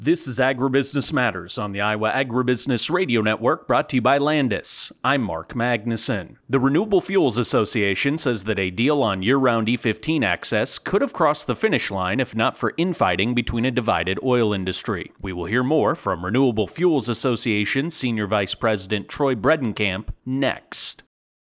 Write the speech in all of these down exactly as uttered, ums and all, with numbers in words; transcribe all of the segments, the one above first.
This is Agribusiness Matters on the Iowa Agribusiness Radio Network, brought to you by Landis. I'm Mark Magnuson. The Renewable Fuels Association says that a deal on year-round E fifteen access could have crossed the finish line if not for infighting between a divided oil industry. We will hear more from Renewable Fuels Association Senior Vice President Troy Bredenkamp next.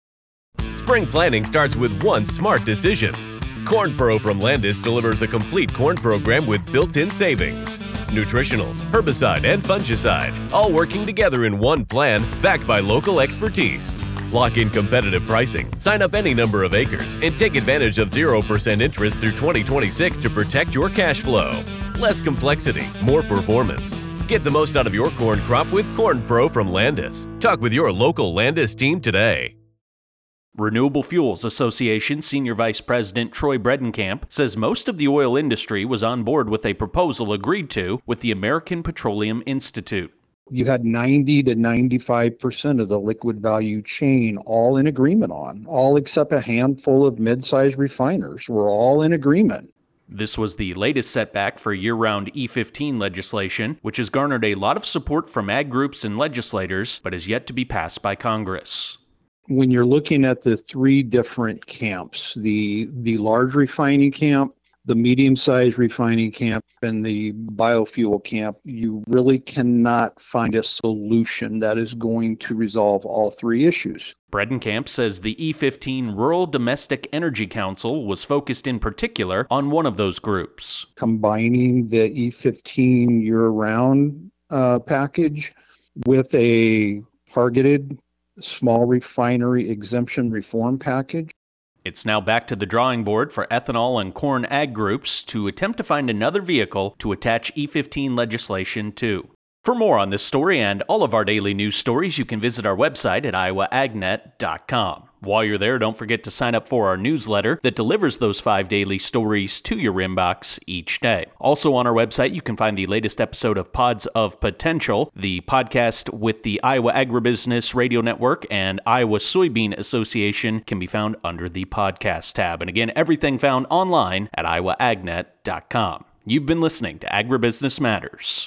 Spring planting starts with one smart decision. Corn Pro from Landis delivers a complete corn program with built-in savings. Nutritionals, herbicide, and fungicide, all working together in one plan backed by local expertise. Lock in competitive pricing, sign up any number of acres, and take advantage of zero percent interest through twenty twenty-six to protect your cash flow. Less complexity, more performance. Get the most out of your corn crop with Corn Pro from Landis. Talk with your local Landis team today. Renewable Fuels Association Senior Vice President Troy Bredenkamp says most of the oil industry was on board with a proposal agreed to with the American Petroleum Institute. You had ninety to ninety-five percent of the liquid value chain all in agreement on, all except a handful of mid-sized refiners were all in agreement. This was the latest setback for year-round E fifteen legislation, which has garnered a lot of support from ag groups and legislators, but is yet to be passed by Congress. When you're looking at the three different camps, the the large refining camp, the medium-sized refining camp, and the biofuel camp, you really cannot find a solution that is going to resolve all three issues. Bredenkamp says the E fifteen Rural Domestic Energy Council was focused in particular on one of those groups. Combining the E fifteen year-round uh, package with a targeted small refinery exemption reform package. It's now back to the drawing board for ethanol and corn ag groups to attempt to find another vehicle to attach E fifteen legislation to. For more on this story and all of our daily news stories, you can visit our website at iowa ag net dot com. While you're there, don't forget to sign up for our newsletter that delivers those five daily stories to your inbox each day. Also on our website, you can find the latest episode of Pods of Potential, the podcast with the Iowa Agribusiness Radio Network and Iowa Soybean Association can be found under the podcast tab. And again, everything found online at iowa ag net dot com. You've been listening to Agribusiness Matters.